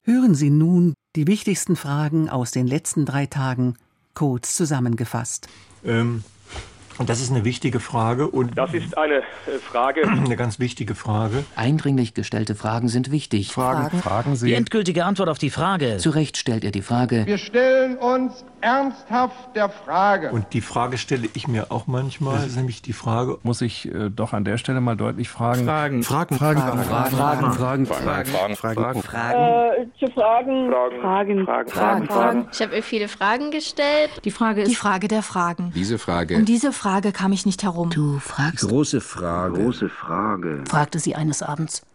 Hören Sie nun die wichtigsten Fragen aus den letzten 3 Tagen, kurz zusammengefasst. Und das ist eine wichtige Frage. Und das ist eine Frage. Eine ganz wichtige Frage. Eindringlich gestellte Fragen sind wichtig. Fragen Sie. Die endgültige Antwort auf die Frage. Zu Recht stellt er die Frage. Wir stellen uns ernsthaft der Frage. Und die Frage stelle ich mir auch manchmal. Das ist nämlich die Frage. Muss ich doch an der Stelle mal deutlich fragen. Zu Fragen. Ich habe mir viele Fragen gestellt. Die Frage ist die Frage der Fragen. Diese Frage. Um diese Frage kam ich nicht herum. Du fragst. Große Frage. Fragte sie eines Abends.